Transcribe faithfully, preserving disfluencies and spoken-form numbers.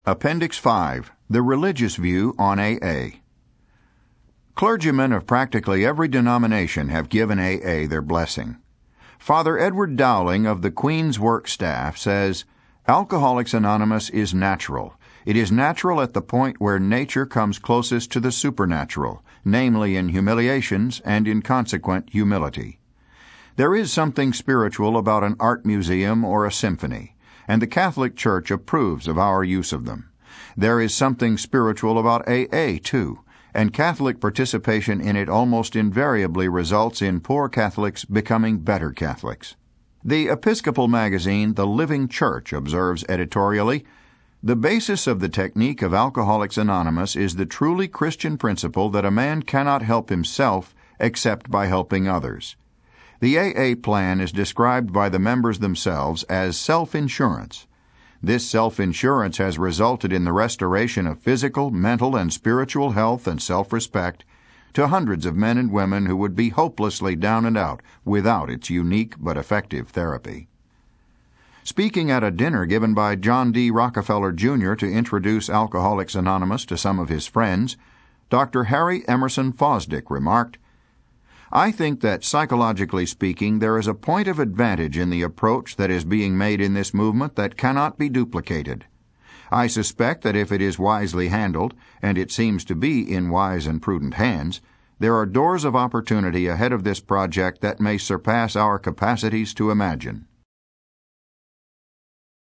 Appendix five. The Religious View on A A. Clergymen of practically every denomination have given A A their blessing. Father Edward Dowling of the Queen's Work staff says, Alcoholics Anonymous is natural. It is natural at the point where nature comes closest to the supernatural, namely in humiliations and in consequent humility. There is something spiritual about an art museum or a symphony, and the Catholic Church approves of our use of them. There is something spiritual about A A, too, and Catholic participation in it almost invariably results in poor Catholics becoming better Catholics. The Episcopal magazine The Living Church observes editorially, the basis of the technique of Alcoholics Anonymous is the truly Christian principle that a man cannot help himself except by helping others. The A A plan is described by the members themselves as self-insurance. This self-insurance has resulted in the restoration of physical, mental, and spiritual health and self-respect to hundreds of men and women who would be hopelessly down and out without its unique but effective therapy. Speaking at a dinner given by John D. Rockefeller, Junior to introduce Alcoholics Anonymous to some of his friends, Doctor Harry Emerson Fosdick remarked, I think that psychologically speaking there is a point of advantage in the approach that is being made in this movement that cannot be duplicated. I suspect that if it is wisely handled, and it seems to be in wise and prudent hands, there are doors of opportunity ahead of this project that may surpass our capacities to imagine.